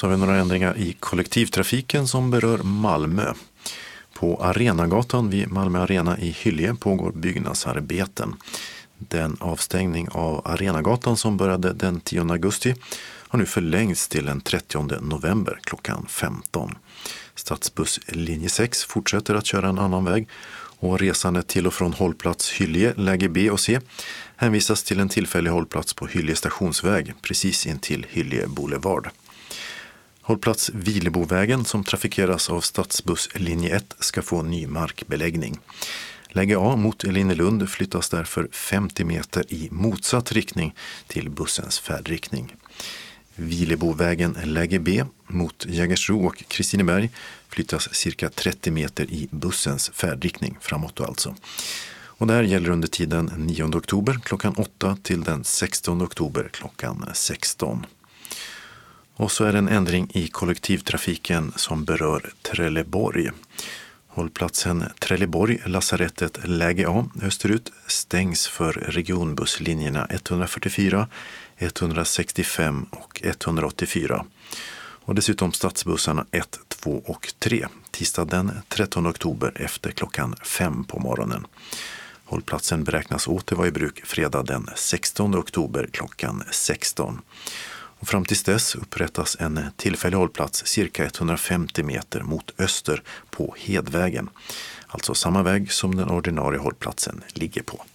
Så har vi några ändringar i kollektivtrafiken som berör Malmö. På Arenagatan vid Malmö Arena i Hyllie pågår byggnadsarbeten. Den avstängning av Arenagatan som började den 10 augusti har nu förlängts till den 30 november klockan 15. Stadsbuss linje 6 fortsätter att köra en annan väg och resande till och från hållplats Hyllie, läge B och C hänvisas till en tillfällig hållplats på Hyllie stationsväg precis intill Hyllie Boulevard. Hållplats Vilebovägen som trafikeras av stadsbuss linje 1 ska få ny markbeläggning. Läge A mot Elinelund flyttas därför 50 meter i motsatt riktning till bussens färdriktning. Vilebovägen läge B mot Jägersro och Kristineberg flyttas cirka 30 meter i bussens färdriktning framåt alltså. Och där gäller under tiden 9 oktober klockan 8 till den 16 oktober klockan 16. Och så är det en ändring i kollektivtrafiken som berör Trelleborg. Hållplatsen Trelleborg, lasarettet läge A österut stängs för regionbusslinjerna 144, 165 och 184. Och dessutom stadsbussarna 1, 2 och 3 tisdag den 13 oktober efter klockan 5 på morgonen. Hållplatsen beräknas åter vara i bruk fredag den 16 oktober klockan 16. Och fram tills dess upprättas en tillfällig hållplats cirka 150 meter mot öster på Hedvägen. Alltså samma väg som den ordinarie hållplatsen ligger på.